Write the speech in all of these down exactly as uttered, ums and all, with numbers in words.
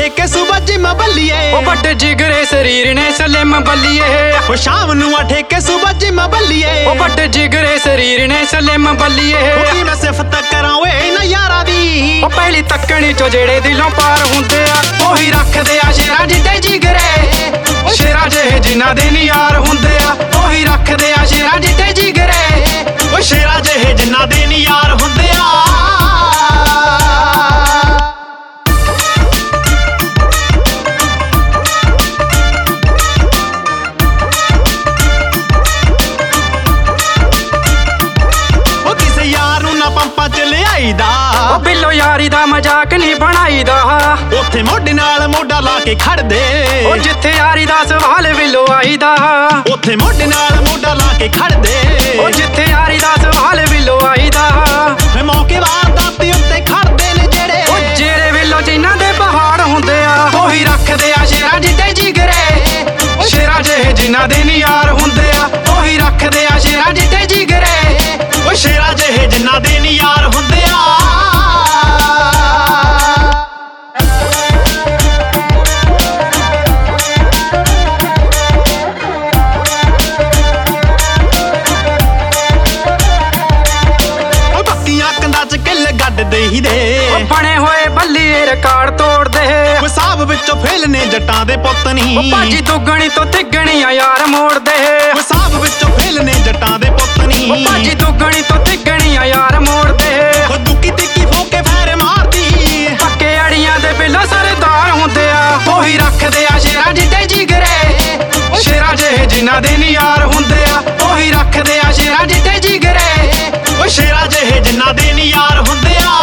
ਠੇਕੇ ਸੂਬਾ ਜਿਮ ਬੱਲੀਏ ਉਹ ਵੱਡੇ ਜਿਗਰੇ ਸਰੀਰ ਨੇ ਸਲਿਮ ਬੱਲੀਏ ਉਹ ਸ਼ਾਮ ਨੂੰ ਆ ਠੇਕੇ ਸੂਬਾ ਜਿਮ ਬੱਲੀਏ ਉਹ ਵੱਡੇ ਜਿਗਰੇ ਸਰੀਰ ਨੇ ਸਲਿਮ ਬੱਲੀਏ ਉਹ ਕੀ ਮੈਂ ਸਿਫਤ ਕਰਾਂ ਓਏ ਇਹਨਾਂ ਯਾਰਾਂ ਦੀ ਉਹ ਪਹਿਲੀ ਤੱਕਣੀ ਚੋਂ ਜਿਹੜੇ ਦਿਲੋਂ ਪਾਰ ਹੁੰਦੇ ਆ ਉਹੀ ਰੱਖਦੇ ਆ ਸ਼ੇਰਾਂ ਜਿੱਡੇ ਜਿਗਰੇ ਸ਼ੇਰਾਂ ਜਿਹੇ ਜਿਨ੍ਹਾਂ ਦੇ ਨੀ ਯਾਰ ਹੁੰਦੇ ਆ ਉਹੀ ਰੱਖਦੇ ਆ ਸ਼ੇਰਾਂ ਜਿੱਡੇ ਜਿਗਰੇ ਉਹ ਸ਼ੇਰਾਂ ਜਿਹੇ ਜਿਨ੍ਹਾਂ ਦੇ ਨੀ ਯਾਰ ਹੁੰਦੇ ਆ ਪੰਪਾਂ ਚ ਲਿਆਈਦਾ ਉਹ ਬਿੱਲੋ ਯਾਰੀ ਦਾ ਮਜ਼ਾਕ ਨਹੀਂ ਬਣਾਈਦਾ ਉੱਥੇ ਮੋਢੇ ਨਾਲ ਮੋਢਾ ਲਾ ਕੇ ਖੜਦੇ ਉਹ ਜਿੱਥੇ ਯਾਰੀ ਦਾ ਸਵਾਲ ਬਿੱਲੋ ਆਈਦਾ ਉੱਥੇ ਮੋਢੇ ਨਾਲ ਮੋਢਾ ਲਾ ਕੇ ਖੜਦੇ ਉਹ ਜਿੱਥੇ ਯਾਰੀ ਦਾ ਸਵਾਲ ਬਿੱਲੋ ਆਈਦਾ ਮੌਕੇ ਵਾਰਦਾਤ ਉੱਤੇ ਖੜਦੇ ਨੇ ਜਿਹੜੇ ਉਹ ਜਿਹੜੇ ਬਿੱਲੋ ਜਿਨ੍ਹਾਂ ਦੇ ਪਹਾੜ ਹੁੰਦੇ ਆ ਉਹੀ ਰੱਖਦੇ ਆ ਸ਼ੇਰਾਂ ਜਿੱਡੇ ਜਿਗਰੇ ਸ਼ੇਰਾਂ ਜਿਹੇ ਜਿਨ੍ਹਾਂ ਦੇ ਨੀ ਯਾਰ ਹੁੰਦੇ ਆ ਉਹੀ ਰੱਖਦੇ ਆ ਸ਼ੇਰਾਂ ਜਿੱਡੇ ਜਿਗਰੇ ਉਹ ਸ਼ੇਰਾਂ ਜਿਹੇ ਜਿਨ੍ਹਾਂ ਦੇ ਨੀ ਯਾਰ ਹੁੰਦੇ ਆ ਉਹ ਬੱਤੀਆਂ ਕੰਧਾਂ ਚ ਕਿੱਲ ਗੱਡਦੇ ਹੀ ਦੇ ਉਹ ਬਣੇ ਹੋਏ ਬੱਲੀਏ ਰਿਕਾਰਡ ਤੋੜਦੇ ਹਿਸਾਬ ਵਿੱਚੋਂ ਫੇਲ ਨੇ ਜੱਟਾਂ ਦੇ ਪੁੱਤ ਨਹੀਂ ਉਹ ਭਾਜੀ ਦੁੱਗਣੀ ਤੋਂ ਤਿੱਗਣੀ ਆ ਯਾਰ ਮੋੜਦੇ ਹਿਸਾਬ ਵਿੱਚੋਂ ਫੇਲ ਨੇ ਜੱਟਾਂ ਦੇ ਪੁੱਤ ਨਹੀਂ ਉਹ ਭਾਜੀ ਦੁੱਗਣੀ ਤੋਂ ਤਿੱਗਣੀ ਆ ਯਾਰ ਮੋੜਦੇ ਉਹ ਦੁੱਕੀ ਤਿੱਕੀ ਫੋਕੇ ਫੈਰ ਮਾਰਦੀ ਪੱਕੇ ਅੜੀਆਂ ਦੇ ਬਿੱਲੋ ਸਰਦਾਰ ਹੁੰਦੇ ਆ ਉਹੀ ਰੱਖਦੇ ਆ ਸ਼ੇਰਾਂ ਜਿੱਡੇ ਜਿਗਰੇ ਸ਼ੇਰਾਂ ਜਿਹੇ ਜਿਨ੍ਹਾਂ ਦੇ ਨੀ ਯਾਰ ਹੁੰਦੇ ਆ ਉਹੀ ਰੱਖਦੇ ਆ ਸ਼ੇਰਾਂ ਜਿੱਡੇ ਜਿਗਰੇ ਉਹ ਸ਼ੇਰਾਂ ਜਿਹੇ ਜਿਨ੍ਹਾਂ ਦੇ ਨੀ ਯਾਰ ਹੁੰਦੇ ਆ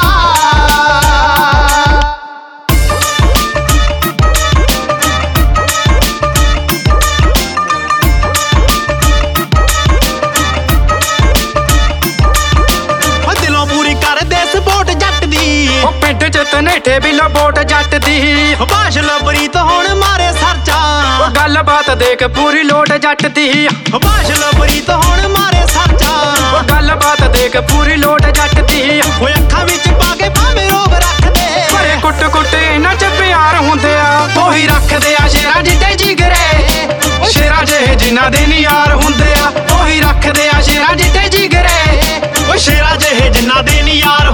ਉਹ ਪਿੰਡ ਚ ਤਨੇਠੇ ਬਿੱਲੋ ਵੋਟ ਜੱਟ ਦੀ ਬਾਸ਼ਲ ਪ੍ਰੀਤ ਹੁਣ ਮਾਰੇ ਸਰਚਾ ਉਹ ਗੱਲਬਾਤ ਦੇਖ ਪੂਰੀ ਲੋਟ ਜੱਟ ਦੀ ਬਾਸ਼ਲ ਪ੍ਰੀਤ ਹੁਣ ਮਾਰੇ ਸਰਚਾ ਉਹ ਗੱਲਬਾਤ ਦੇਖ ਪੂਰੀ ਲੋਟ ਜੱਟ ਦੀ ਓਏ ਅੱਖਾਂ ਵਿੱਚ ਪਾ ਕੇ ਭਾਵੇਂ ਰੋਬ ਰੱਖਦੇ ਬੜੇ ਕੁੱਟ ਕੁੱਟ ਇਹਨਾਂ ਚ ਪਿਆਰ ਹੁੰਦੇ ਆ ਉਹੀ ਰੱਖਦੇ ਆ ਸ਼ੇਰਾਂ ਜਿੱਡੇ ਜਿਗਰੇ ਸ਼ੇਰਾਂ ਜਿਹੇ ਜਿਨ੍ਹਾਂ ਦੇ ਨੀ ਯਾਰ ਹੁੰਦੇ ਆ ਉਹੀ ਰੱਖਦੇ ਆ ਸ਼ੇਰਾਂ ਜਿੱਡੇ ਜਿਗਰੇ ਓ ਸ਼ੇਰਾਂ ਜਿਹੇ ਜਿਨ੍ਹਾਂ ਦੇ ਨੀ ਯਾਰ